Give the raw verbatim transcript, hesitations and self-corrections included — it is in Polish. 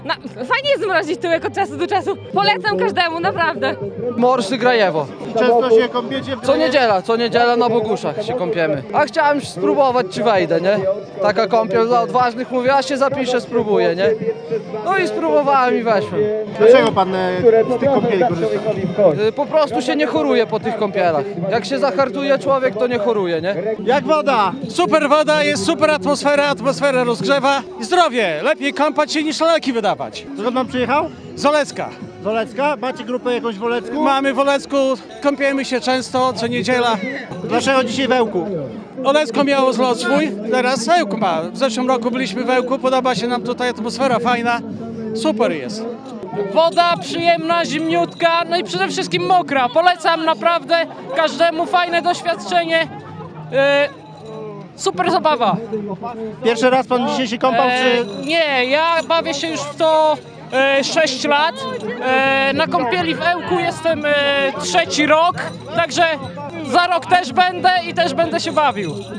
No, fajnie jest zmrozić tyłek od czasu do czasu. Polecam każdemu, naprawdę. Morsy Grajewo. Często się kąpiecie w Co niedziela, co niedziela na Boguszach się kąpiemy. A chciałem spróbować, czy wejdę, nie? Taka kąpiel dla odważnych, mówię, a się zapiszę, spróbuję, nie? No i spróbowałem i weszłem. Dlaczego pan e, z tych kąpieli korzysta? Y, Po prostu się nie choruje po tych kąpielach. Jak się zahartuje człowiek, to nie choruje, nie? Jak woda? Super woda, jest super atmosfera, atmosfera rozgrzewa i zdrowie. Lepiej kąpać się niż leki wydawać. Skąd pan przyjechał? Z Olecka. Z Olecka? Macie grupę jakąś w Olecku? Mamy w Olecku, kąpiemy się często, co niedziela. Dlaczego dzisiaj w Ełku? Olecko miało zlot swój, teraz Ełku ma. W zeszłym roku byliśmy w Ełku, podoba się nam tutaj atmosfera fajna. Super jest. Woda przyjemna, zimniutka, no i przede wszystkim mokra. Polecam naprawdę każdemu, fajne doświadczenie. E, super zabawa. Pierwszy raz pan dzisiaj się kąpał, E, czy... nie, ja bawię się już w to e, sześć lat. E, na kąpieli w Ełku jestem e, trzeci rok, także za rok też będę i też będę się bawił.